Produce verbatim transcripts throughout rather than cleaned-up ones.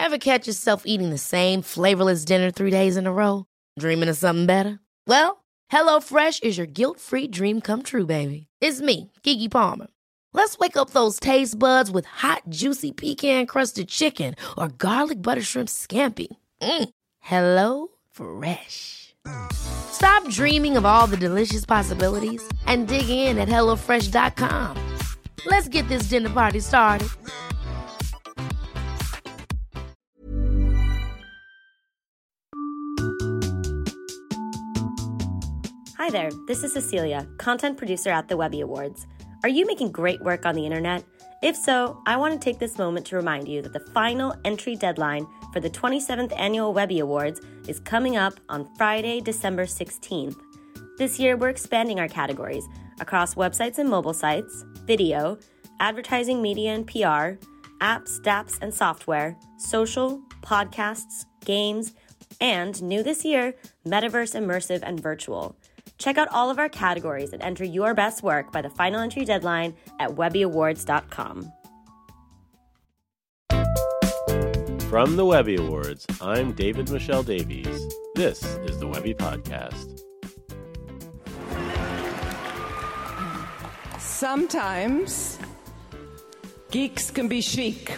Ever catch yourself eating the same flavorless dinner three days in a row? Dreaming of something better? Well, HelloFresh is your guilt-free dream come true, baby. It's me, Keke Palmer. Let's wake up those taste buds with hot, juicy pecan-crusted chicken or garlic butter shrimp scampi. Mm. Hello Fresh. Stop dreaming of all the delicious possibilities and dig in at hello fresh dot com. Let's get this dinner party started. Hi there, this is Cecilia, content producer at the Webby Awards. Are you making great work on the internet? If so, I want to take this moment to remind you that the final entry deadline for the twenty-seventh Annual Webby Awards is coming up on Friday, December sixteenth. This year, we're expanding our categories across websites and mobile sites, video, advertising, media and P R, apps, dapps, and software, social, podcasts, games, and, new this year, metaverse, immersive, and virtual. Check out all of our categories and enter your best work by the final entry deadline at webby awards dot com. From the Webby Awards, I'm David Michelle Davies. This is the Webby Podcast. Sometimes geeks can be chic.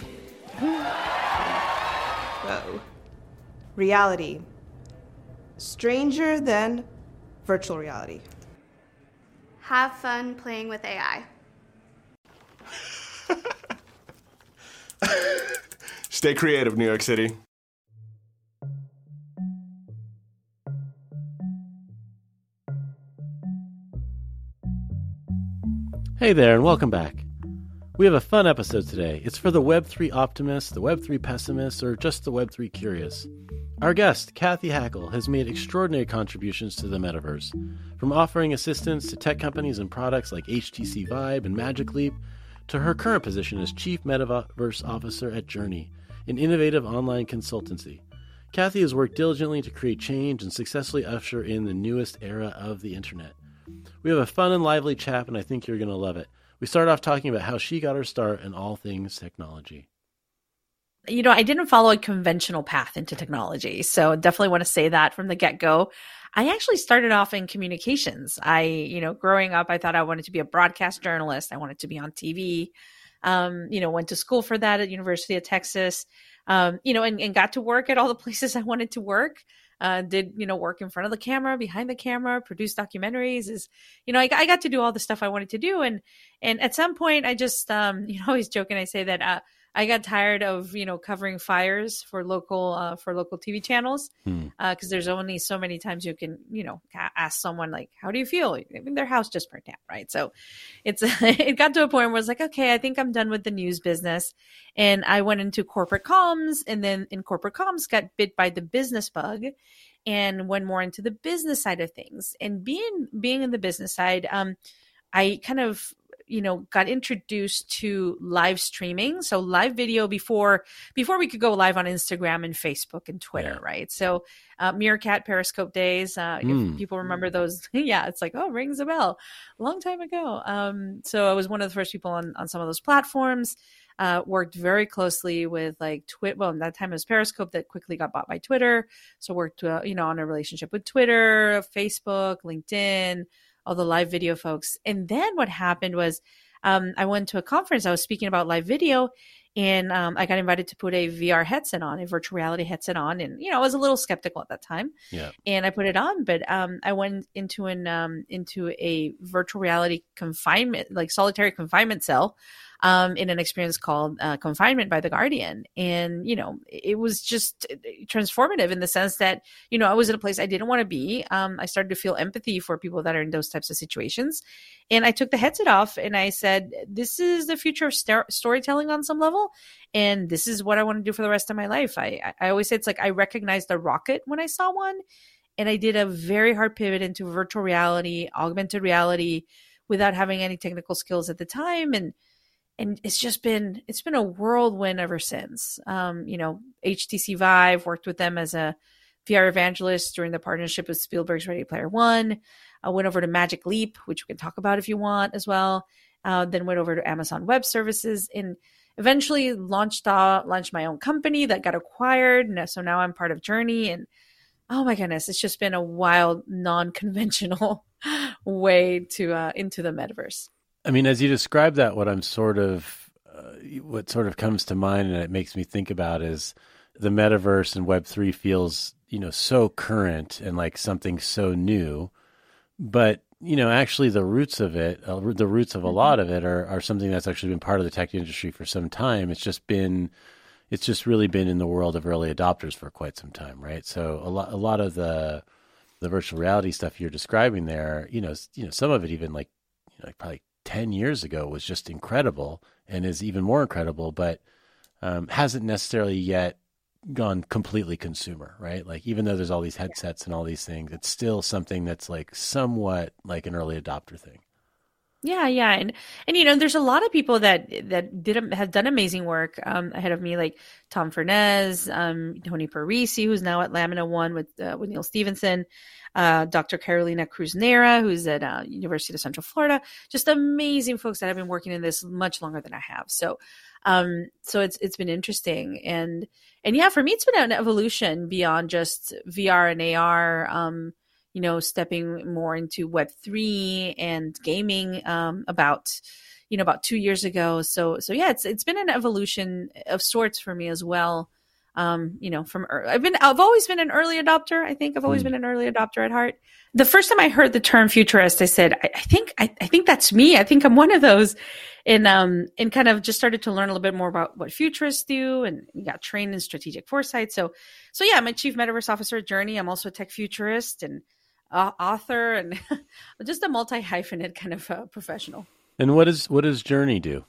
Whoa. Reality. Stranger than virtual reality. Have fun playing with A I. Stay creative, New York City. Hey there, and welcome back. We have a fun episode today. It's for the Web three optimists, the Web three pessimists, or just the Web three curious. Our guest, Cathy Hackl, has made extraordinary contributions to the metaverse, from offering assistance to tech companies and products like H T C Vive and Magic Leap, to her current position as Chief Metaverse Officer at Journey, an innovative online consultancy. Cathy has worked diligently to create change and successfully usher in the newest era of the internet. We have a fun and lively chat, and I think you're going to love it. We start off talking about how she got her start in all things technology. You know, I didn't follow a conventional path into technology, so definitely want to say that from the get-go. I actually started off in communications. I, you know, growing up, I thought I wanted to be a broadcast journalist. I wanted to be on T V. Um, you know, went to school for that at University of Texas, um, you know, and, and got to work at all the places I wanted to work. Uh, did, you know, work in front of the camera, behind the camera, produce documentaries. Is, you know, I, I got to do all the stuff I wanted to do. And, and at some point I just, um, you know, always joke and I say that, uh, I got tired of, you know, covering fires for local, uh, for local T V channels. Hmm. Uh, cause there's only so many times you can, you know, ask someone like, how do you feel? I mean, their house just burnt down. Right. So it's, it got to a point where I was like, okay, I think I'm done with the news business. And I went into corporate comms, and then in corporate comms got bit by the business bug and went more into the business side of things. And being, being in the business side, um, I kind of, you know, got introduced to live streaming. So live video before, before we could go live on Instagram and Facebook and Twitter. Yeah. Right. So, uh, Meerkat, Periscope days, uh, Mm. if people remember those, yeah, it's like, oh, rings a bell, a long time ago. Um, so I was one of the first people on, on some of those platforms, uh, worked very closely with like Twitter. Well, at that time it was Periscope that quickly got bought by Twitter. So worked, uh, you know, on a relationship with Twitter, Facebook, LinkedIn, all the live video folks. And then what happened was um, I went to a conference. I was speaking about live video, and um, I got invited to put a V R headset on, a virtual reality headset on. And, you know, I was a little skeptical at that time. Yeah. And I put it on, but um, I went into an um, into a virtual reality confinement, like solitary confinement cell, um, in an experience called uh, Confinement by the Guardian. And, you know, it was just transformative in the sense that, you know, I was in a place I didn't want to be. Um, I started to feel empathy for people that are in those types of situations. And I took the headset off and I said, this is the future of st- storytelling on some level. And this is what I want to do for the rest of my life. I, I always say it's like I recognized the rocket when I saw one. And I did a very hard pivot into virtual reality, augmented reality, without having any technical skills at the time. And And it's just been, it's been a whirlwind ever since. Um, you know, H T C Vive, worked with them as a V R evangelist during the partnership with Spielberg's Ready Player One. I went over to Magic Leap, which we can talk about if you want as well. Uh, then went over to Amazon Web Services. And eventually launched uh, launched my own company that got acquired. And so now I'm part of Journey. And oh my goodness, it's just been a wild, non-conventional way to uh, into the metaverse. I mean, as you describe that, what I'm sort of, uh, what sort of comes to mind and it makes me think about is the metaverse and Web three feels, you know, so current and like something so new, but you know, actually the roots of it, uh, the roots of a lot of it are, are something that's actually been part of the tech industry for some time. It's just been, it's just really been in the world of early adopters for quite some time, right? So a lot, a lot of the, the virtual reality stuff you're describing there, you know, you know, some of it even like, you know, like probably ten years ago was just incredible and is even more incredible, but um, hasn't necessarily yet gone completely consumer, right? Like even though there's all these headsets and all these things, it's still something that's like somewhat like an early adopter thing. Yeah, yeah, and and you know, there's a lot of people that that did have done amazing work um, ahead of me, like Tom Furness, um, Tony Parisi, who's now at Lamina One with uh, with Neil Stevenson, uh, Doctor Carolina Cruz-Nera, who's at uh, University of Central Florida. Just amazing folks that have been working in this much longer than I have. So, um, so it's it's been interesting, and and yeah, for me, it's been an evolution beyond just V R and A R. Um, you know, stepping more into Web three and gaming um, about, you know, about two years ago. So, so yeah, it's it's been an evolution of sorts for me as well. Um, you know, from I've been I've always been an early adopter. I think I've always mm. been an early adopter at heart. The first time I heard the term futurist, I said, I, I think I, I think that's me. I think I'm one of those. And um and kind of just started to learn a little bit more about what futurists do, and got trained in strategic foresight. So so yeah, I'm a chief metaverse officer at Journey. I'm also a tech futurist and uh, author, and just a multi hyphenate kind of uh, professional. And what is what does Journey do?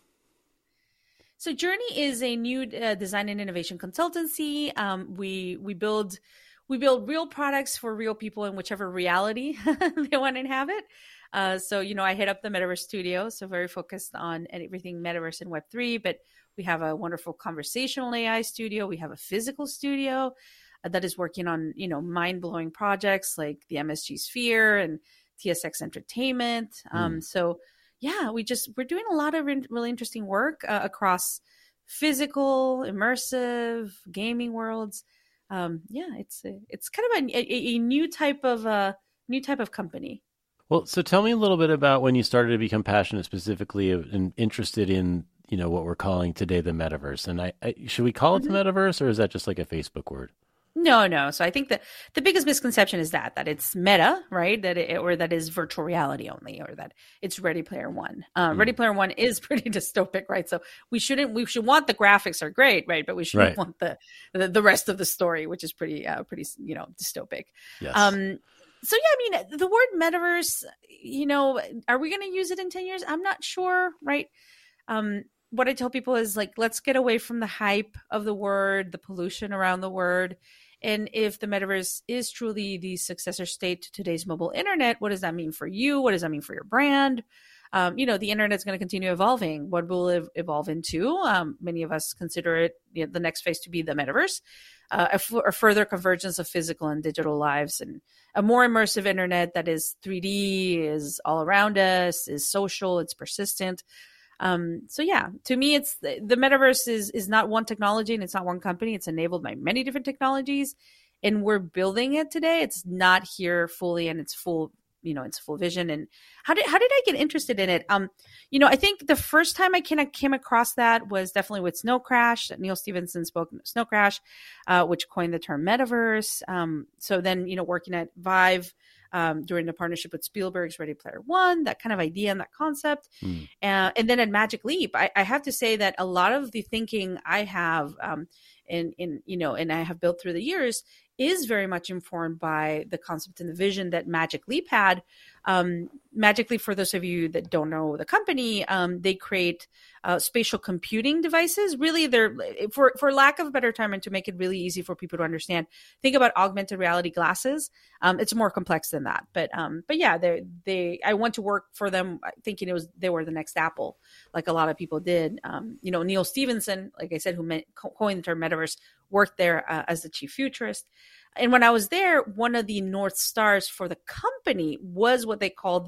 So Journey is a new uh, design and innovation consultancy. Um, we we build we build real products for real people in whichever reality they want to inhabit. Uh, so, you know, I head up the Metaverse Studio, so very focused on everything Metaverse and Web three, but we have a wonderful conversational A I studio. We have a physical studio uh, that is working on, you know, mind-blowing projects like the M S G Sphere and T S X Entertainment. Um, mm. So, yeah, we just, we're doing a lot of re- really interesting work uh, across physical, immersive, gaming worlds. Um, yeah, it's a, it's kind of a, a, a new type of uh, new type of company. Well, so tell me a little bit about when you started to become passionate specifically and interested in, you know, what we're calling today the metaverse. And I, I should we call it mm-hmm. the metaverse, or is that just like a Facebook word? No, no. So I think that the biggest misconception is that, that it's meta, right? That it, or that is virtual reality only, or that it's Ready Player One. Uh, mm. Ready Player One is pretty dystopic, right? So we shouldn't, we should want the graphics are great, right? But we shouldn't right. want the, the, the rest of the story, which is pretty, uh, pretty, you know, dystopic. Yes. Um, So, yeah, I mean, the word metaverse, you know, are we going to use it in ten years? I'm not sure, right? Um, what I tell people is, like, let's get away from the hype of the word, the pollution around the word. And if the metaverse is truly the successor state to today's mobile internet, what does that mean for you? What does that mean for your brand? Um, you know, the internet is going to continue evolving. What will it evolve into? Um, many of us consider it, you know, the next phase to be the metaverse. Uh, a, f- a further convergence of physical and digital lives, and a more immersive internet that is three D, is all around us, is social, it's persistent. Um, so yeah, to me, it's the, the metaverse is is not one technology and it's not one company. It's enabled by many different technologies, and we're building it today. It's not here fully and it's full, you know, it's full vision. And how did how did I get interested in it? Um, you know, I think the first time I came, came across that was definitely with Snow Crash. Neil Stevenson spoke Snow Crash, uh, which coined the term metaverse. Um, so then, you know, working at Vive um, during the partnership with Spielberg's Ready Player One, that kind of idea and that concept. Mm. Uh, and then at Magic Leap, I, I have to say that a lot of the thinking I have um, in, in, you know, and I have built through the years is very much informed by the concept and the vision that Magic Leap had. Um, Magic Leap, for those of you that don't know the company, um, they create uh, spatial computing devices. Really, they're, for, for lack of a better term, and to make it really easy for people to understand, think about augmented reality glasses. Um, it's more complex than that. But um, but yeah, they they I went to work for them thinking it was they were the next Apple, like a lot of people did. Um, you know, Neil Stevenson, like I said, who meant, coined the term metaverse, worked there uh, as the chief futurist. And when I was there, one of the North Stars for the company was what they called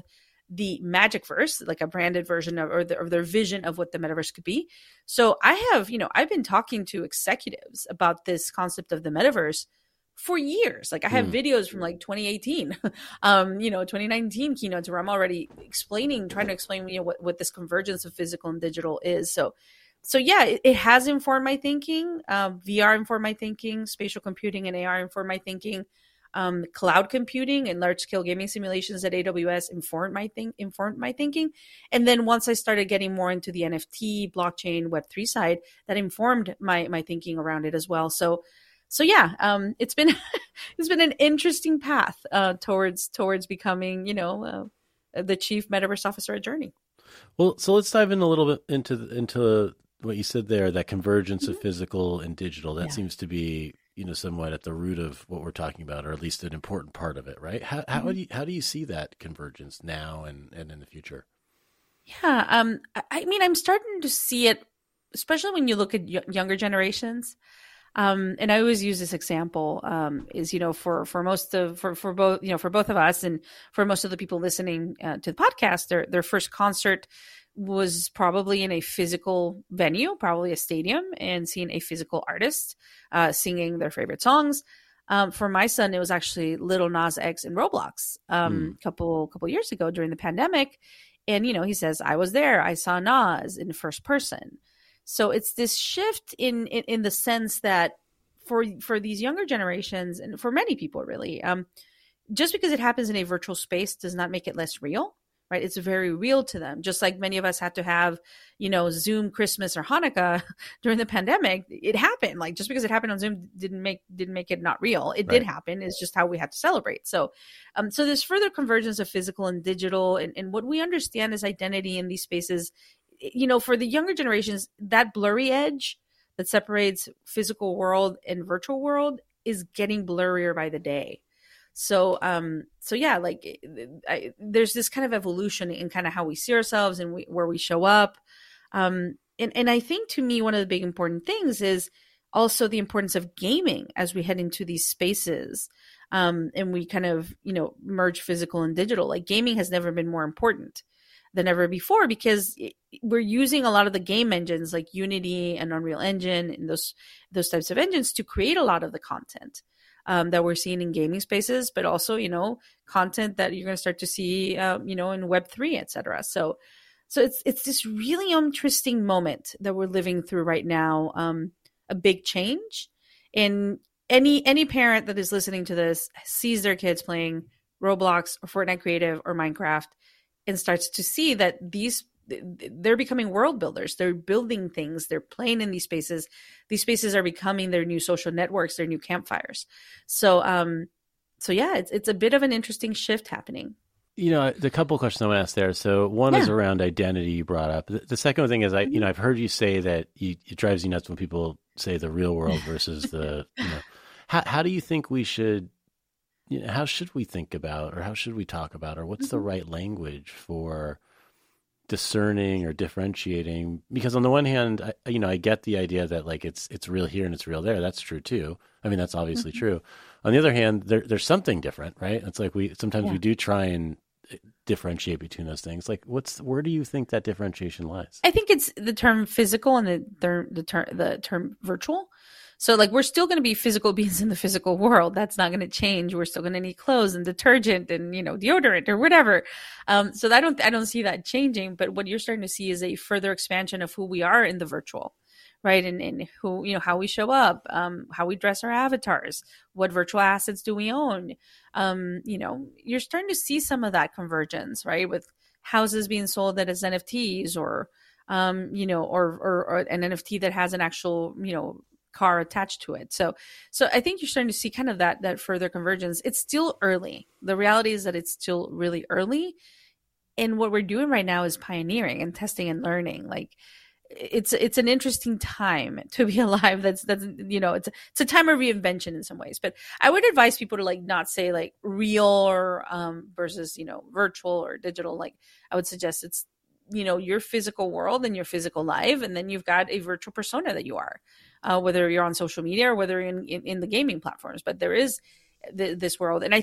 the Magicverse, like a branded version of, or, the, or their vision of what the metaverse could be. So I have, you know, I've been talking to executives about this concept of the metaverse for years. Like I have mm. videos from like twenty eighteen, um, you know, twenty nineteen keynotes where I'm already explaining, trying to explain, you know, what, what this convergence of physical and digital is. So, so yeah, it, it has informed my thinking. Um, V R informed my thinking. Spatial computing and A R informed my thinking. Um, cloud computing and large scale gaming simulations at A W S informed my think informed my thinking. And then once I started getting more into the N F T, blockchain, Web three side, that informed my my thinking around it as well. So, so yeah, um, it's been it's been an interesting path uh, towards towards becoming, you know, uh, the chief metaverse officer at Journey. Well, so let's dive in a little bit into into what you said there. That convergence mm-hmm. of physical and digital. That yeah. seems to be, you know, somewhat at the root of what we're talking about, or at least an important part of it, right? How how mm-hmm. do you how do you see that convergence now and, and in the future? Yeah, um, I mean, I'm starting to see it, especially when you look at y- younger generations. Um, and I always use this example, um, is, you know, for, for most of, for, for both, you know, for both of us and for most of the people listening uh, to the podcast, their, their first concert was probably in a physical venue, probably a stadium, and seeing a physical artist uh, singing their favorite songs. Um, for my son, it was actually Lil Nas X in Roblox um, mm. couple couple years ago during the pandemic. And, you know, he says, I was there. I saw Nas in first person. So it's this shift in, in, in the sense that for for these younger generations, and for many people really, um, just because it happens in a virtual space does not make it less real. Right? It's very real to them. Just like many of us had to have, you know, Zoom Christmas or Hanukkah during the pandemic. It happened. Like just because it happened on Zoom didn't make didn't make it not real. It right. did happen. It's just how we had to celebrate. So, um, so there's further convergence of physical and digital, and, and what we understand as identity in these spaces. You know, for the younger generations, that blurry edge that separates physical world and virtual world is getting blurrier by the day. So, um, so yeah, like I, there's this kind of evolution in kind of how we see ourselves and we, where we show up. Um, and, and I think to me, one of the big important things is also the importance of gaming as we head into these spaces. Um, and we kind of, you know, merge physical and digital. Like gaming has never been more important than ever before, because it, we're using a lot of the game engines like Unity and Unreal Engine and those, those types of engines to create a lot of the content. Um, that we're seeing in gaming spaces, but also, you know, content that you're going to start to see, um, you know, in Web three, et cetera. So, so it's it's this really interesting moment that we're living through right now, um, a big change. And any any parent that is listening to this sees their kids playing Roblox or Fortnite Creative or Minecraft and starts to see that these they're becoming world builders. They're building things. They're playing in these spaces. These spaces are becoming their new social networks, their new campfires. So, um, so yeah, it's it's a bit of an interesting shift happening. You know, the couple of questions I want to ask there. So one yeah. is around identity you brought up. The, the second thing is, I, you know, I've heard you say that you, it drives you nuts when people say the real world versus the, you know, how how do you think we should, you know, how should we think about, or how should we talk about, or what's mm-hmm. the right language for discerning or differentiating? Because on the one hand, I, you know, I get the idea that like it's it's real here and it's real there. That's true too. I mean, that's obviously mm-hmm. true. On the other hand, there, there's something different, right? It's like we sometimes yeah. we do try and differentiate between those things. Like, what's where do you think that differentiation lies? I think it's the term physical and the the, the term the term virtual. So like we're still going to be physical beings in the physical world. That's not going to change. We're still going to need clothes and detergent and, you know, deodorant or whatever. Um, so I don't, I don't see that changing. But what you're starting to see is a further expansion of who we are in the virtual, right? And, and who, you know, how we show up, um, how we dress our avatars, what virtual assets do we own? Um, you know, you're starting to see some of that convergence, right? With houses being sold that as N F Ts or, um, you know, or, or, or an N F T that has an actual, you know, car attached to it. So, so I think you're starting to see kind of that, that further convergence. It's still early. The reality is that it's still really early. And what we're doing right now is pioneering and testing and learning. Like it's, it's an interesting time to be alive. That's, that's, you know, it's, it's a time of reinvention in some ways, but I would advise people to like, not say like real or, um, versus, you know, virtual or digital. Like I would suggest it's, you know, your physical world and your physical life. And then you've got a virtual persona that you are. Uh, whether you're on social media or whether you're in, in, in the gaming platforms, but there is th- this world. And I think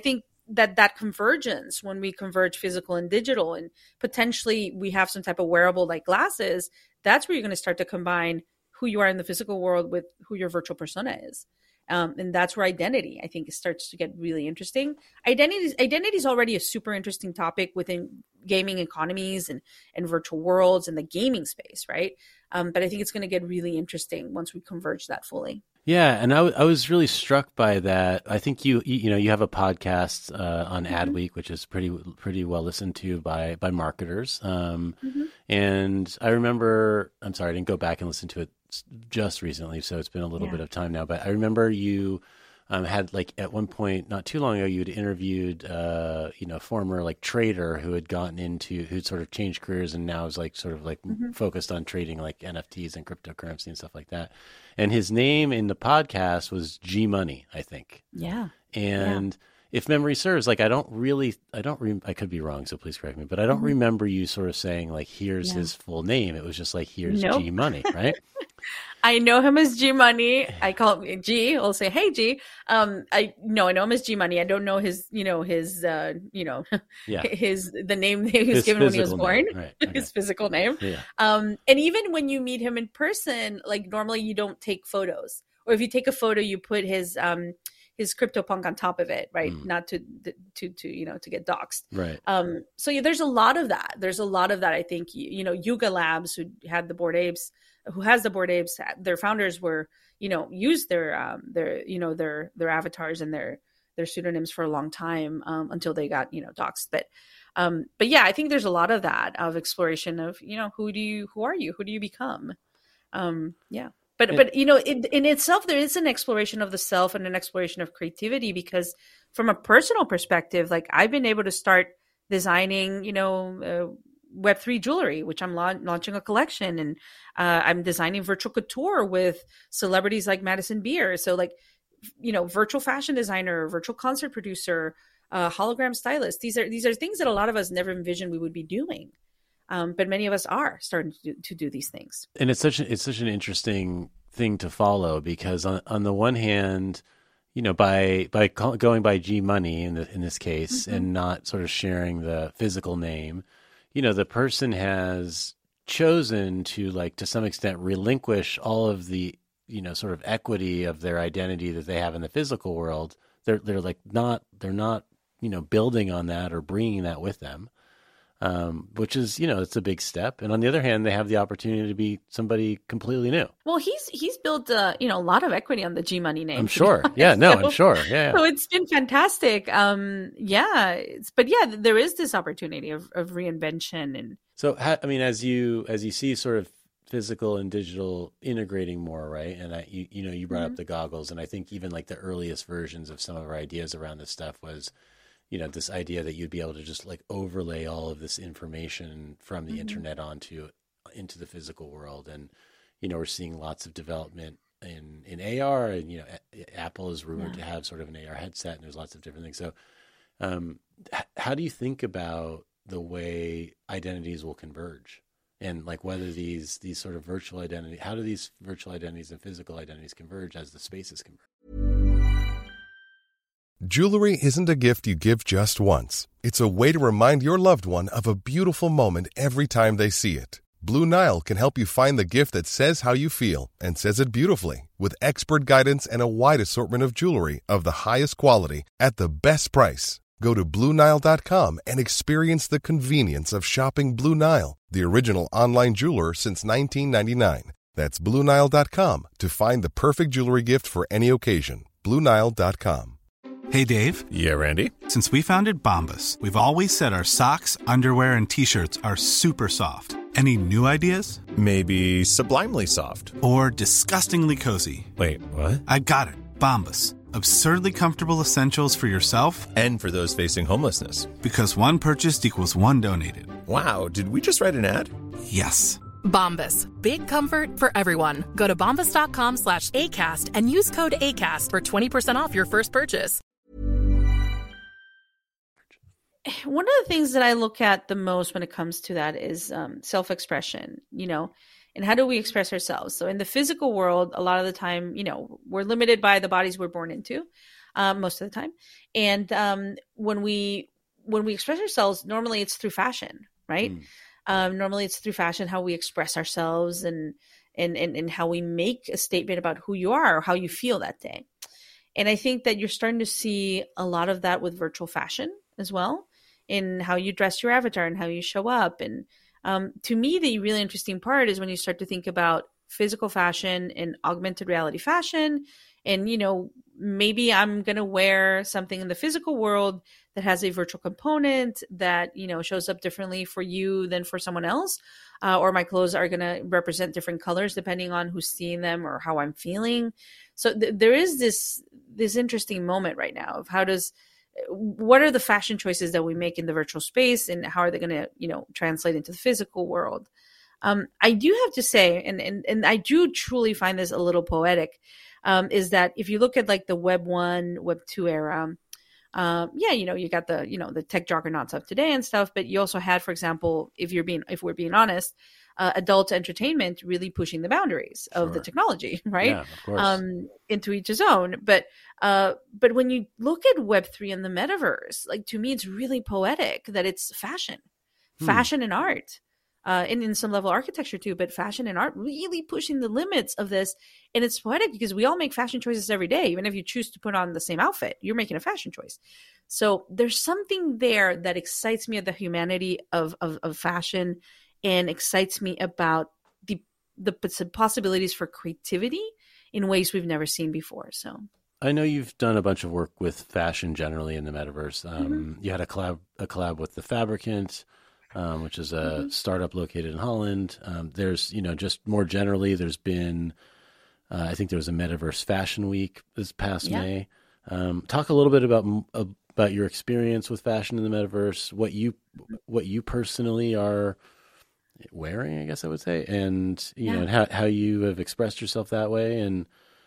that that convergence, when we converge physical and digital, and potentially we have some type of wearable like glasses, that's where you're going to start to combine who you are in the physical world with who your virtual persona is. Um, and that's where identity, I think, starts to get really interesting. Identity, identity is already a super interesting topic within gaming economies and, and virtual worlds and the gaming space, right? Um, but I think it's going to get really interesting once we converge that fully. Yeah, and I, w- I was really struck by that. I think you you, you know you have a podcast uh, on mm-hmm. Adweek, which is pretty pretty well listened to by by marketers. Um, mm-hmm. And I remember, I'm sorry, I didn't go back and listen to it just recently, so it's been a little yeah. bit of time now. But I remember you um, had like at one point, not too long ago, you had interviewed uh, you know former like trader who had gotten into who'd sort of changed careers and now is like sort of like mm-hmm. focused on trading like N F Ts and cryptocurrency and stuff like that. And his name in the podcast was G Money, I think. Yeah. And yeah. if memory serves, like I don't really, I don't, re- I could be wrong, so please correct me, but I don't mm-hmm. remember you sort of saying like, here's yeah. his full name. It was just like, here's nope. G Money, right? I know him as G Money. I call him G. I'll say, hey, G. Um, I no, I know him as G Money. I don't know his, you know, his, uh, you know, yeah. his the name he was his given when he was born, right. okay. his physical name. Yeah. Um, and even when you meet him in person, like normally you don't take photos, or if you take a photo, you put his um his CryptoPunk on top of it, right? Mm. Not to to to you know to get doxxed, right? Um, so yeah, there's a lot of that. There's a lot of that. I think you, you know, Yuga Labs, who had the Bored Apes. who has the Bored Apes, their founders were, you know, used their, um, their, you know, their, their avatars and their, their pseudonyms for a long time, um, until they got, you know, doxxed. But, um, but yeah, I think there's a lot of that of exploration of, you know, who do you, who are you, who do you become? Um, yeah. But, it, but, you know, in, in itself, there is an exploration of the self and an exploration of creativity, because from a personal perspective, like I've been able to start designing, you know, uh, Web three jewelry, which I'm la- launching a collection, and uh, I'm designing virtual couture with celebrities like Madison Beer. So like, you know, virtual fashion designer, virtual concert producer, uh, hologram stylist. These are, these are things that a lot of us never envisioned we would be doing. Um, but many of us are starting to do, to do these things. And it's such, a, it's such an interesting thing to follow, because on, on the one hand, you know, by, by going by G Money in the, in this case, mm-hmm. and not sort of sharing the physical name, you know, the person has chosen to, like, to some extent relinquish all of the, you know, sort of equity of their identity that they have in the physical world. They're, they're like not, they're not, you know, building on that or bringing that with them, um, which is, you know, it's a big step. And on the other hand, they have the opportunity to be somebody completely new. Well, he's, he's built, uh, you know, a lot of equity on the G Money name. I'm sure. Yeah, no, so, I'm sure. Yeah, yeah. So it's been fantastic. Um, yeah. It's, but yeah, there is this opportunity of, of reinvention. And so, I mean, as you, as you see sort of physical and digital integrating more, right? And I, you, you know, you brought mm-hmm. up the goggles, and I think even like the earliest versions of some of our ideas around this stuff was, you know, this idea that you'd be able to just like overlay all of this information from the mm-hmm. internet onto into the physical world. And, you know, we're seeing lots of development in, in A R, and, you know, a- Apple is rumored yeah. to have sort of an A R headset, and there's lots of different things. So um, h- how do you think about the way identities will converge, and like whether these, these sort of virtual identity, how do these virtual identities and physical identities converge as the spaces converge? Jewelry isn't a gift you give just once. It's a way to remind your loved one of a beautiful moment every time they see it. Blue Nile can help you find the gift that says how you feel and says it beautifully, with expert guidance and a wide assortment of jewelry of the highest quality at the best price. Go to Blue Nile dot com and experience the convenience of shopping Blue Nile, the original online jeweler since nineteen ninety-nine. That's Blue Nile dot com to find the perfect jewelry gift for any occasion. Blue Nile dot com. Hey, Dave. Yeah, Randy. Since we founded Bombas, we've always said our socks, underwear, and T-shirts are super soft. Any new ideas? Maybe sublimely soft. Or disgustingly cozy. Wait, what? I got it. Bombas. Absurdly comfortable essentials for yourself and for those facing homelessness. Because one purchased equals one donated. Wow, did we just write an ad? Yes. Bombas. Big comfort for everyone. Go to bombas dot com slash ACAST and use code ACAST for twenty percent off your first purchase. One of the things that I look at the most when it comes to that is um, self-expression, you know, and how do we express ourselves? So in the physical world, a lot of the time, you know, we're limited by the bodies we're born into. uh, most of the time. And um, when we when we express ourselves, normally it's through fashion, right? Mm. Um, normally it's through fashion, how we express ourselves and, and, and, and how we make a statement about who you are or how you feel that day. And I think that you're starting to see a lot of that with virtual fashion as well, in how you dress your avatar and how you show up. And um, to me, the really interesting part is when you start to think about physical fashion and augmented reality fashion. And, you know, maybe I'm going to wear something in the physical world that has a virtual component that, you know, shows up differently for you than for someone else. Uh, or my clothes are going to represent different colors depending on who's seeing them or how I'm feeling. So th- there is this, this interesting moment right now of how does, what are the fashion choices that we make in the virtual space and how are they going to, you know, translate into the physical world? Um, I do have to say, and, and, and I do truly find this a little poetic, um, is that if you look at like the Web one, Web two era, um, yeah, you know, you got the, you know, the tech juggernauts of today and stuff, but you also had, for example, if you're being, if we're being honest, uh, adult entertainment really pushing the boundaries of Sure. the technology, right? Yeah, of course. Um, into each his own. But, uh, but when you look at Web three and the metaverse, like to me, it's really poetic that it's fashion, Hmm. fashion and art. Uh, and in some level architecture too, but fashion and art really pushing the limits of this. And it's poetic because we all make fashion choices every day. Even if you choose to put on the same outfit, you're making a fashion choice. So there's something there that excites me at the humanity of, of, of fashion and excites me about the, the possibilities for creativity in ways we've never seen before. So I know you've done a bunch of work with fashion generally in the metaverse. Um, Mm-hmm. You had a collab, a collab with The Fabricant, Um, which is a Mm-hmm. startup located in Holland. Um, there's, you know, just more generally, there's been, uh, I think there was a Metaverse Fashion Week this past Yeah. May. Um, talk a little bit about about your experience with fashion in the metaverse, what you what you personally are wearing, I guess I would say, and you Yeah. know, and how how you have expressed yourself that way, and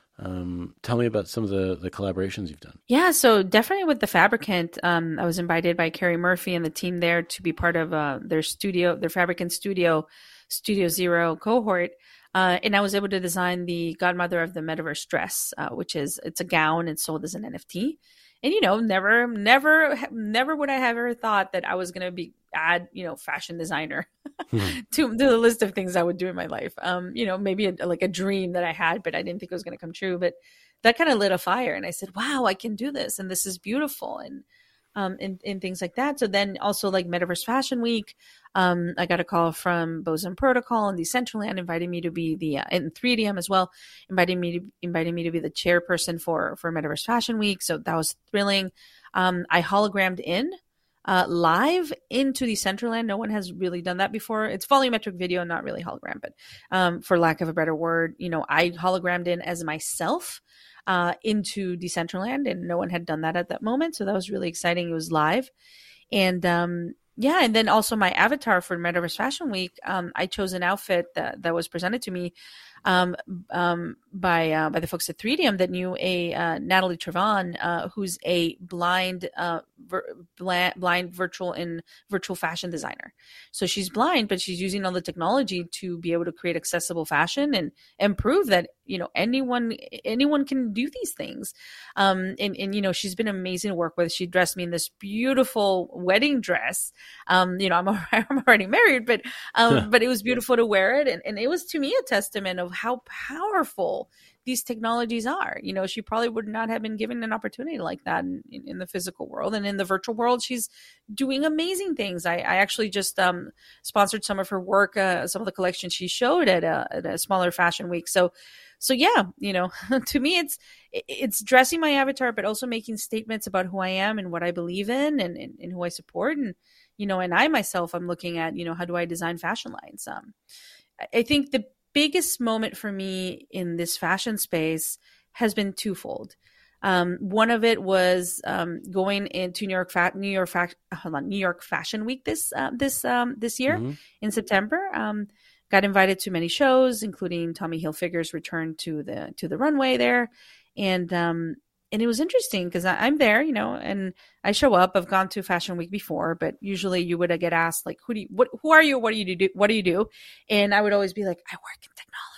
um, tell me about some of the the collaborations you've done. Yeah, so definitely with The Fabricant, um, I was invited by Carrie Murphy and the team there to be part of uh, their studio, their Fabricant studio, Studio Zero cohort. Uh, and I was able to design the Godmother of the Metaverse dress, uh, which is, it's a gown and sold as an N F T. And, you know, never, never, never would I have ever thought that I was going to be add, you know, fashion designer to, to the list of things I would do in my life. Um, you know, maybe a, like a dream that I had, but I didn't think it was going to come true. But that kind of lit a fire. And I said, wow, I can do this. And this is beautiful. And, um, and, and things like that. So then also like Metaverse Fashion Week, um, I got a call from Boson Protocol and Decentraland inviting me to be the, uh, and three D M as well, inviting me to, inviting me to be the chairperson for, for Metaverse Fashion Week. So that was thrilling. Um, I hologrammed in, uh, live into Decentraland. No one has really done that before. It's volumetric video, not really hologram, but, um, for lack of a better word, you know, I hologrammed in as myself, uh, into Decentraland, and no one had done that at that moment. So that was really exciting. It was live. And, um, yeah. And then also my avatar for Metaverse Fashion Week, um, I chose an outfit that, that was presented to me, um, um, by, uh, by the folks at three D M that knew a, uh, Natalie Trevon, uh, who's a blind, uh, vir- blind, blind virtual and virtual fashion designer. So she's blind, but she's using all the technology to be able to create accessible fashion and, and prove that, you know, anyone, anyone can do these things. Um, and, and, you know, she's been amazing to work with. She dressed me in this beautiful wedding dress. Um, you know, I'm, I'm already married, but, um, but it was beautiful to wear it. And, and it was to me a testament of how powerful these technologies are. You know, she probably would not have been given an opportunity like that in, in, in the physical world. And in the virtual world, she's doing amazing things. I, I actually just um, sponsored some of her work, uh, some of the collections she showed at a, at a smaller fashion week. So, so yeah, you know, to me, it's it's dressing my avatar, but also making statements about who I am and what I believe in and, and, and who I support. And, you know, and I myself, I'm looking at, you know, how do I design fashion lines? Um, I think the biggest moment for me in this fashion space has been twofold. Um, one of it was um, going into New York, fa- New York, fa- hold on, New York Fashion Week this uh, this um, this year Mm-hmm. in September. Um, got invited to many shows, including Tommy Hilfiger's return to the to the runway there, and um, and it was interesting because I'm there, you know, and I show up. I've gone to Fashion Week before, but usually you would get asked like, "Who do you? What? Who are you? What do you do? What do you do?" And I would always be like, "I work in technology."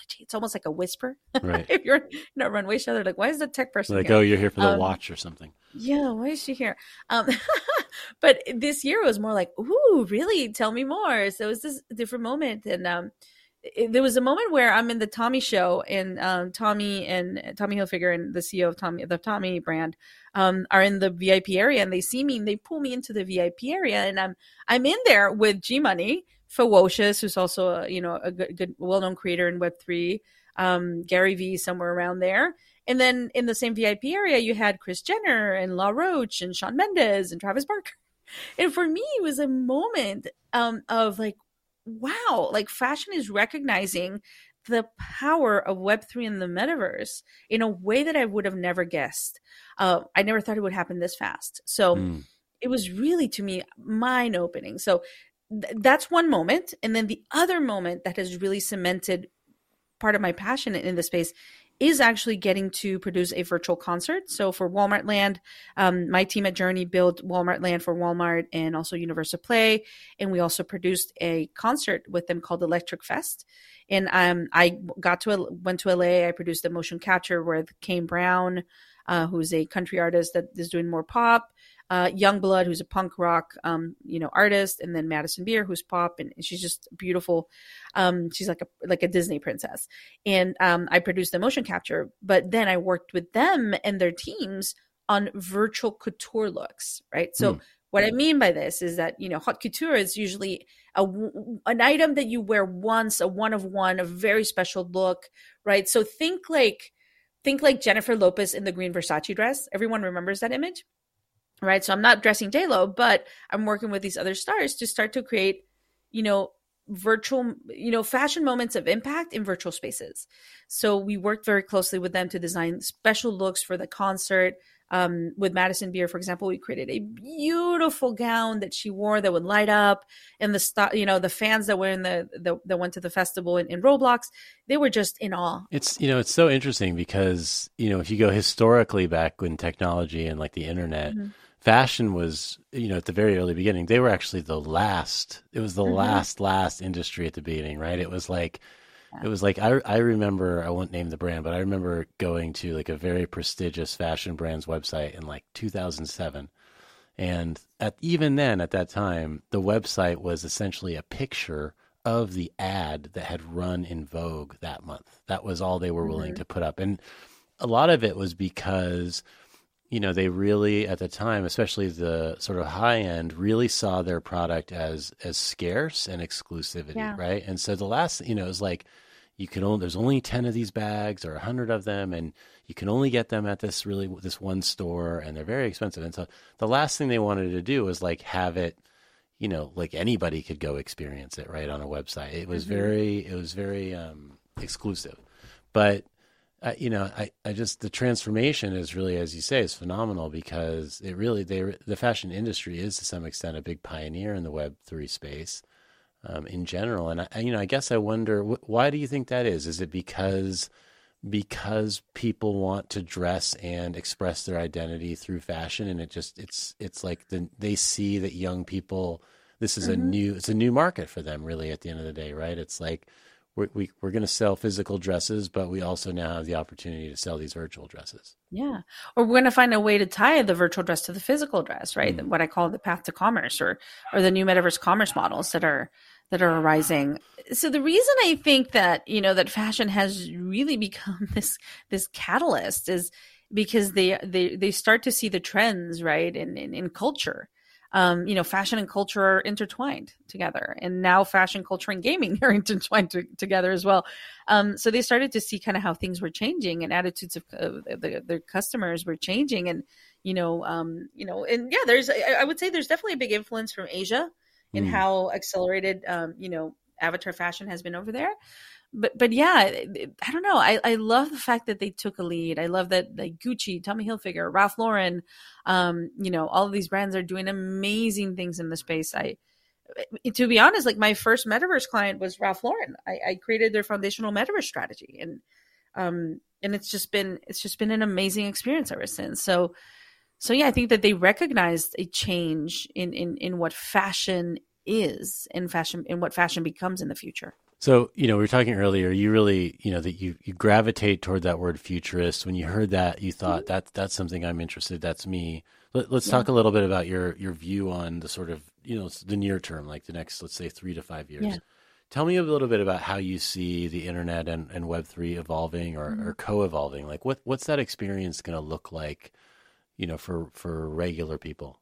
technology. It's almost like a whisper. Right. If you're in a runway show, they're like, why is the tech person Like, here? oh, you're here for the Um, watch or something. Yeah, why is she here? Um, but this year was more like, ooh, really? Tell me more. So it was this different moment. And um, it, there was a moment where I'm in the Tommy show, and um, Tommy and Tommy Hilfiger and the C E O of Tommy, the Tommy brand, um, are in the V I P area, and they see me and they pull me into the V I P area, and I'm I'm in there with G Money, Fewocious, who's also a, you know a good, good well-known creator in Web three, um, Gary Vee, somewhere around there. And then in the same V I P area, you had Kris Jenner and La Roche and Shawn Mendes and Travis Barker. And for me, it was a moment um, of like, wow, like fashion is recognizing the power of Web three and the metaverse in a way that I would have never guessed. Uh, I never thought it would happen this fast. So mm. it was really, to me, mind-opening. So th- that's one moment. And then the other moment that has really cemented part of my passion in the space is actually getting to produce a virtual concert. So for Walmart Land, um, my team at Journey built Walmart Land for Walmart and also Universal Play. And we also produced a concert with them called Electric Fest. And um, I got to, went to L A, I produced the motion capture with Kane Brown, uh, who's a country artist that is doing more pop. Uh, Youngblood, who's a punk rock, um, you know, artist, and then Madison Beer, who's pop, and she's just beautiful. Um, she's like a like a Disney princess, and um, I produced the motion capture. But then I worked with them and their teams on virtual couture looks, right? So mm. what I mean by this is that you know, haute couture is usually a an item that you wear once, a one of one, a very special look, right? So think like think like Jennifer Lopez in the green Versace dress. Everyone remembers that image. Right. So I'm not dressing J-Lo, but I'm working with these other stars to start to create, you know, virtual, you know, fashion moments of impact in virtual spaces. So we worked very closely with them to design special looks for the concert. Um, with Madison Beer, for example, we created a beautiful gown that she wore that would light up, and the st- you know, the fans that were in the, the that went to the festival in, in Roblox, they were just in awe. It's, you know, it's so interesting because, you know, if you go historically back when technology and like the internet, mm-hmm. fashion was, you know, at the very early beginning, they were actually the last, it was the mm-hmm. last, last industry at the beginning, right? It was like, yeah. it was like, I, I remember, I won't name the brand, but I remember going to like a very prestigious fashion brand's website in like two thousand seven. And at even then, at that time, the website was essentially a picture of the ad that had run in Vogue that month. That was all they were willing mm-hmm. to put up. And a lot of it was because, you know, they really, at the time, especially the sort of high end, really saw their product as as scarce and exclusivity, yeah. right? And so the last, you know, it was like, you can only, there's only ten of these bags or a hundred of them, and you can only get them at this really, this one store, and they're very expensive. And so the last thing they wanted to do was like have it, you know, like anybody could go experience it, right, on a website. It was mm-hmm. very, it was very um, exclusive. But Uh, you know, I, I just, the transformation is really, as you say, is phenomenal because it really, they, the fashion industry is to some extent a big pioneer in the Web three space um, in general. And, I, you know, I guess I wonder, wh- why do you think that is? Is it because, because people want to dress and express their identity through fashion, and it just, it's, it's like the, they see that young people, this is mm-hmm. a new, it's a new market for them really at the end of the day, right? It's like, We're, we, we're going to sell physical dresses, but we also now have the opportunity to sell these virtual dresses. Yeah. Or we're going to find a way to tie the virtual dress to the physical dress, right? Mm. What I call the path to commerce, or or the new metaverse commerce models that are that are arising. So the reason I think that, you know, that fashion has really become this this catalyst is because they they they start to see the trends, right, in in, in culture. Um, you know, fashion and culture are intertwined together, and now fashion, culture, and gaming are intertwined to, together as well. Um, so they started to see kind of how things were changing, and attitudes of uh, the, their customers were changing, and you know, um, you know, and yeah, there's, I, I would say, there's definitely a big influence from Asia in mm. how accelerated, um, you know, avatar fashion has been over there. But but yeah, I don't know. I, I love the fact that they took a lead. I love that like Gucci, Tommy Hilfiger, Ralph Lauren, um, you know, all of these brands are doing amazing things in the space. I, to be honest, like my first metaverse client was Ralph Lauren. I, I created their foundational metaverse strategy, and um, and it's just been it's just been an amazing experience ever since. So so yeah, I think that they recognized a change in in in what fashion is, and fashion, and what fashion becomes in the future. So, you know, we were talking earlier, you really, you know, that you, you gravitate toward that word futurist. When you heard that, you thought mm-hmm. that that's something I'm interested, that's me. Let, let's yeah. talk a little bit about your, your view on the sort of, you know, the near term, like the next, let's say three to five years. Yeah. Tell me a little bit about how you see the internet and, and Web three evolving or, mm-hmm. or co-evolving. Like what, what's that experience going to look like, you know, for, for regular people?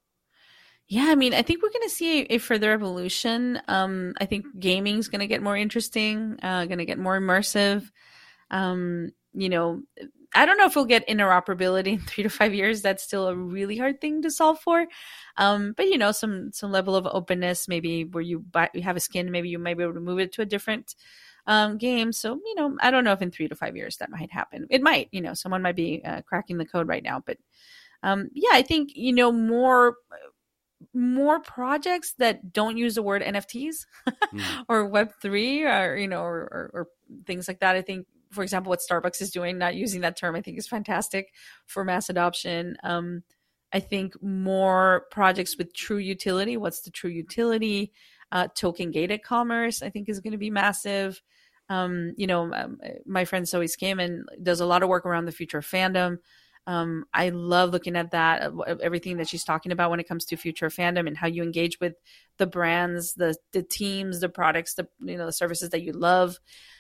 Yeah, I mean, I think we're going to see a, a further evolution. Um, I think gaming is going to get more interesting, uh, going to get more immersive. Um, you know, I don't know if we'll get interoperability in three to five years. That's still a really hard thing to solve for. Um, but, you know, some some level of openness, maybe where you, buy, you have a skin, maybe you might be able to move it to a different um, game. So, you know, I don't know if in three to five years that might happen. It might, you know, someone might be uh, cracking the code right now. But um, yeah, I think, you know, more... more projects that don't use the word N F Ts mm. or Web three or, you know, or, or, or things like that. I think, for example, what Starbucks is doing, not using that term, I think is fantastic for mass adoption. Um, I think more projects with true utility. What's the true utility? Uh, token gated commerce, I think, is going to be massive. Um, you know, um, my friend Zoe Scammon does a lot of work around the future of fandom. Um, I love looking at that, everything that she's talking about when it comes to future fandom and how you engage with the brands, the the teams, the products, the you know the services that you love.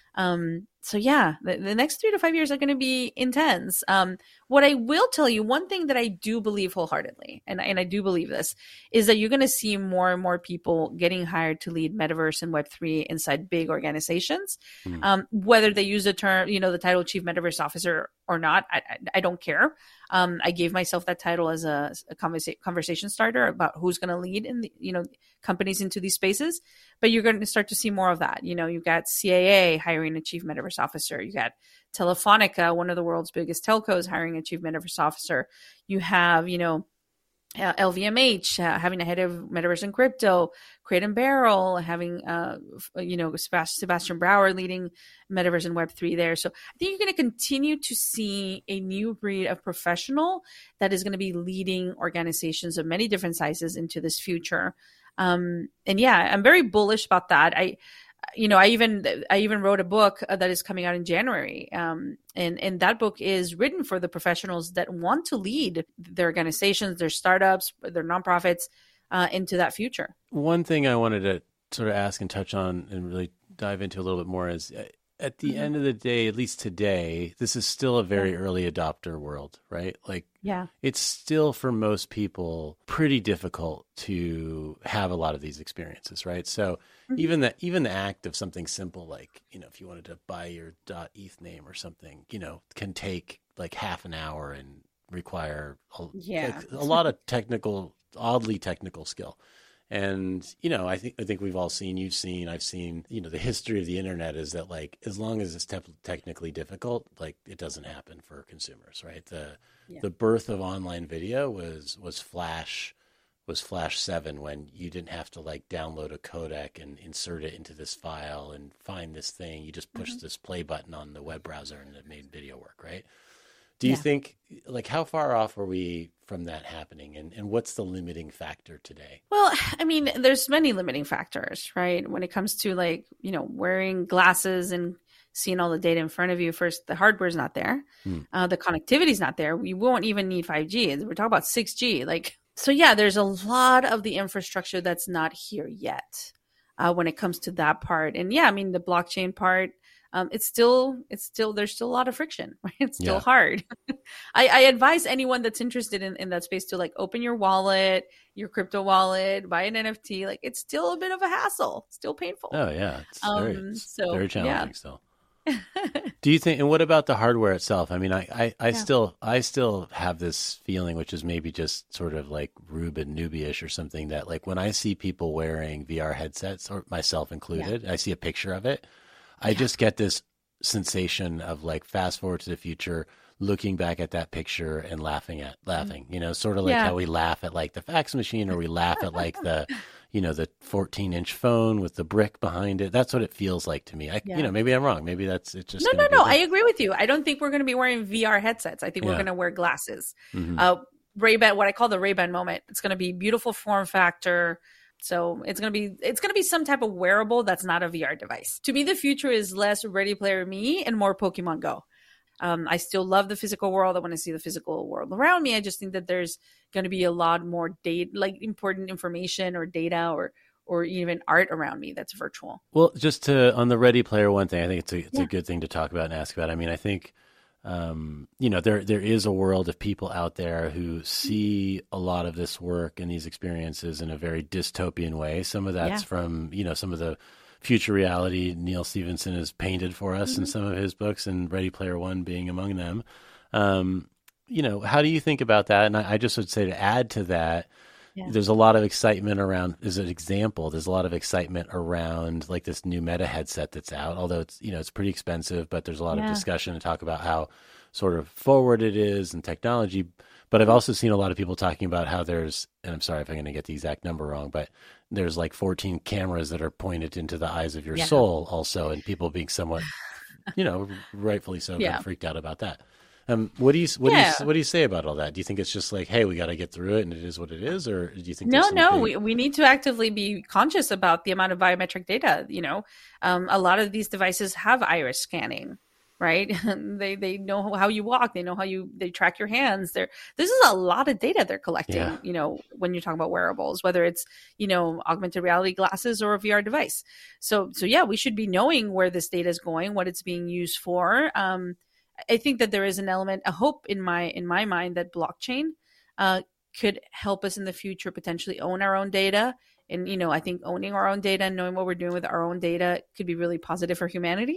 Um, so yeah, the, the next three to five years are going to be intense. Um, what I will tell you, one thing that I do believe wholeheartedly, and, and I do believe this, is that you're going to see more and more people getting hired to lead Metaverse and Web three inside big organizations. Mm. Um, whether they use the term, you know, the title Chief Metaverse Officer or not, I, I, I don't care. Um, I gave myself that title as a, a conversa- conversation starter about who's going to lead in the, you know, companies into these spaces. But you're going to start to see more of that. You know, you've got C A A hiring a Chief Metaverse Officer. You got Telefonica, one of the world's biggest telcos, hiring a Chief Metaverse Officer. You have, you know, uh, L V M H uh, having a head of Metaverse and crypto, Crate and Barrel having, uh, you know, Sebastian Brouwer leading Metaverse and Web three there. So I think you're going to continue to see a new breed of professional that is going to be leading organizations of many different sizes into this future. Um, and yeah, I'm very bullish about that. I, you know, I even, I even wrote a book that is coming out in January. Um, and, and that book is written for the professionals that want to lead their organizations, their startups, their nonprofits, uh, into that future. One thing I wanted to sort of ask and touch on and really dive into a little bit more is at the mm-hmm. end of the day, at least today, this is still a very yeah. early adopter world, right? Like, yeah, it's still for most people pretty difficult to have a lot of these experiences, right? So mm-hmm. even the even the act of something simple like, you know, if you wanted to buy your .E T H name or something, you know, can take like half an hour and require a, yeah. like, a lot of technical, oddly technical skill. And, you know, I think I think we've all seen, you've seen, I've seen, you know, the history of the internet is that, like, as long as it's te- technically difficult, like, it doesn't happen for consumers, right? The yeah. the birth of online video was was Flash was Flash seven, when you didn't have to, like, download a codec and insert it into this file and find this thing. You just pushed mm-hmm. this play button on the web browser and it made video work, right? Do you yeah. think, like, how far off are we from that happening? And, and what's the limiting factor today? Well, I mean, there's many limiting factors, right? When it comes to, like, you know, wearing glasses and seeing all the data in front of you. First, the hardware is not there. Hmm. Uh, the connectivity is not there. We won't even need five G. We're talking about six G. Like, so yeah, there's a lot of the infrastructure that's not here yet uh, when it comes to that part. And yeah, I mean, the blockchain part, Um, it's still, it's still, there's still a lot of friction, right? It's still yeah. hard. I, I advise anyone that's interested in, in that space to, like, open your wallet, your crypto wallet, buy an N F T. Like, it's still a bit of a hassle, still painful. Oh yeah. It's um, very, it's so, very challenging yeah. still. Do you think, and what about the hardware itself? I mean, I, I, I yeah. still, I still have this feeling, which is maybe just sort of like Rube and Newbie-ish or something, that, like, when I see people wearing V R headsets, or myself included, yeah. I see a picture of it, I yeah. just get this sensation of, like, fast forward to the future, looking back at that picture and laughing at laughing, you know, sort of like yeah. how we laugh at, like, the fax machine, or we laugh at, like, the, you know, the fourteen inch phone with the brick behind it. That's what it feels like to me. I, yeah. you know, maybe I'm wrong. Maybe that's it's just no, no, no. I agree with you. I don't think we're going to be wearing V R headsets. I think yeah. we're going to wear glasses. Mm-hmm. Uh, Ray-Ban, what I call the Ray-Ban moment. It's going to be beautiful form factor. So it's gonna be it's gonna be some type of wearable that's not a V R device. To me, the future is less Ready Player Me and more Pokemon Go. Um, I still love the physical world. I want to see the physical world around me. I just think that there's going to be a lot more data, like important information or data or or even art around me that's virtual. Well, just to on the Ready Player One thing, I think it's a it's Yeah. a good thing to talk about and ask about. I mean, I think um, you know there there is a world of people out there who see a lot of this work and these experiences in a very dystopian way. Some of that's Yeah. from you know some of the future reality Neil Stephenson has painted for us Mm-hmm. in some of his books, and Ready Player One being among them. Um, you know, how do you think about that? And I, I just would say to add to that. Yeah. There's a lot of excitement around, as an example, there's a lot of excitement around like this new Meta headset that's out, although it's, you know, it's pretty expensive, but there's a lot Yeah. of discussion to talk about how sort of forward it is and technology. But I've also seen a lot of people talking about how there's, and I'm sorry if I'm going to get the exact number wrong, but there's like fourteen cameras that are pointed into the eyes of your Yeah. soul also, and people being somewhat, you know, rightfully so, kind Yeah. of freaked out about that. Um, what do you what Yeah. do you what do you say about all that? Do you think it's just like, hey, we got to get through it and it is what it is, or do you think? No, there's no, something- we, we need to actively be conscious about the amount of biometric data. You know, um, a lot of these devices have iris scanning, right? they they know how you walk, they know how you they track your hands. They're this is a lot of data they're collecting. Yeah. You know, when you're talking about wearables, whether it's you know augmented reality glasses or a V R device. So so yeah, we should be knowing where this data is going, what it's being used for. Um, I think that there is an element, a hope in my in my mind that blockchain uh, could help us in the future potentially own our own data. And you know, I think owning our own data and knowing what we're doing with our own data could be really positive for humanity.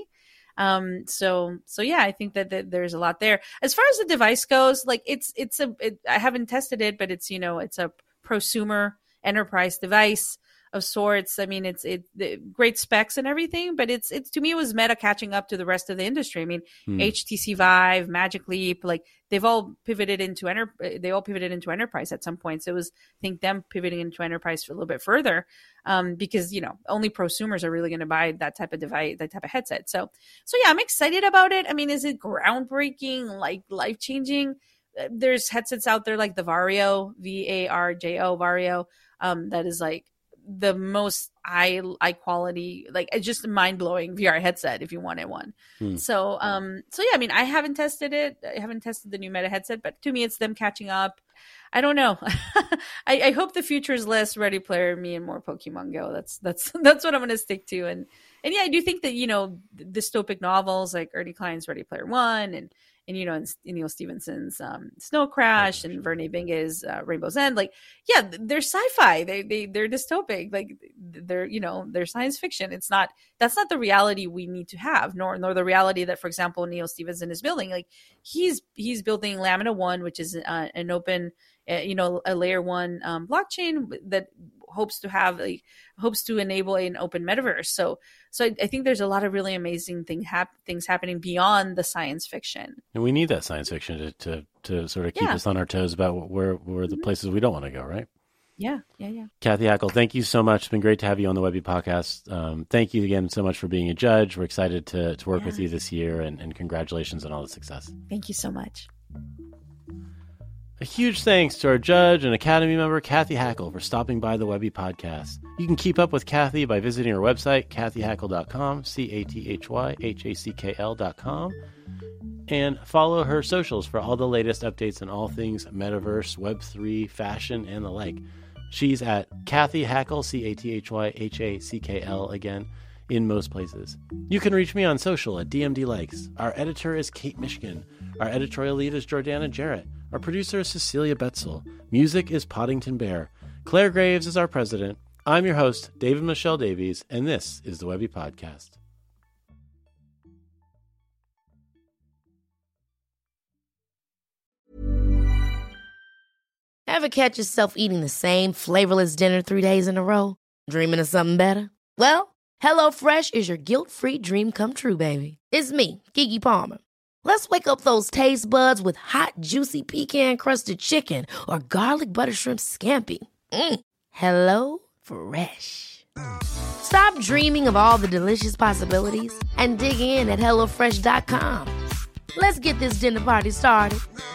Um, so so yeah, I think that, that there's a lot there. As far as the device goes, like it's it's a it, I haven't tested it, but it's you know it's a prosumer enterprise device of sorts. I mean, it's it the, great specs and everything, but it's it's to me it was Meta catching up to the rest of the industry. I mean, Hmm. H T C Vive, Magic Leap, like they've all pivoted into enter they all pivoted into enterprise at some point. So it was I think them pivoting into enterprise for a little bit further, um, because you know only prosumers are really going to buy that type of device, that type of headset. So so yeah, I'm excited about it. I mean, is it groundbreaking, like life changing? There's headsets out there like the Vario, V A R J O, Vario, um, that is like the most eye eye quality, like it's just a mind blowing V R headset if you wanted one. Hmm. So um so yeah, I mean I haven't tested it. I haven't tested the new Meta headset, but to me it's them catching up. I don't know. I, I hope the future is less Ready Player Me and more Pokemon Go. That's that's that's what I'm gonna stick to. And and yeah, I do think that, you know, dystopic novels like Ernie Klein's Ready Player One and and you know, and Neil Stephenson's um, Snow Crash and Verne Binge's uh, Rainbow's End, like, yeah, they're sci-fi. They they they're dystopic. Like, they're you know they're science fiction. It's not that's not the reality we need to have, nor nor the reality that, for example, Neil Stephenson is building. Like, he's he's building Lamina One, which is uh, an open, uh, you know, a layer one um, blockchain that hopes to have like hopes to enable an open metaverse. So so I, I think there's a lot of really amazing thing hap- things happening beyond the science fiction. And we need that science fiction to to, to sort of keep Yeah. us on our toes about where where the Mhm. places we don't want to go, right? Yeah, yeah, yeah. Kathy Hackl, thank you so much. It's been great to have you on the Webby podcast. Um, thank you again so much for being a judge. We're excited to, to work with Yeah. you this year, and, and congratulations on all the success. Thank you so much. A huge thanks to our judge and Academy member, Kathy Hackl, for stopping by the Webby podcast. You can keep up with Kathy by visiting her website, kathy hackl dot com, C A T H Y H A C K L dot com, and follow her socials for all the latest updates on all things metaverse, Web three, fashion, and the like. She's at Kathy Hackl, C A T H Y H A C K L again, in most places. You can reach me on social at D M D Likes. Our editor is Kate Mishkin. Our editorial lead is Jordana Jarrett. Our producer is Cecilia Betzel. Music is Poddington Bear. Claire Graves is our president. I'm your host, David Michelle Davies, and this is the Webby Podcast. Ever catch yourself eating the same flavorless dinner three days in a row? Dreaming of something better? Well, HelloFresh is your guilt-free dream come true, baby. It's me, Keke Palmer. Let's wake up those taste buds with hot, juicy pecan-crusted chicken or garlic butter shrimp scampi. Mm. Hello Fresh. Stop dreaming of all the delicious possibilities and dig in at hello fresh dot com. Let's get this dinner party started.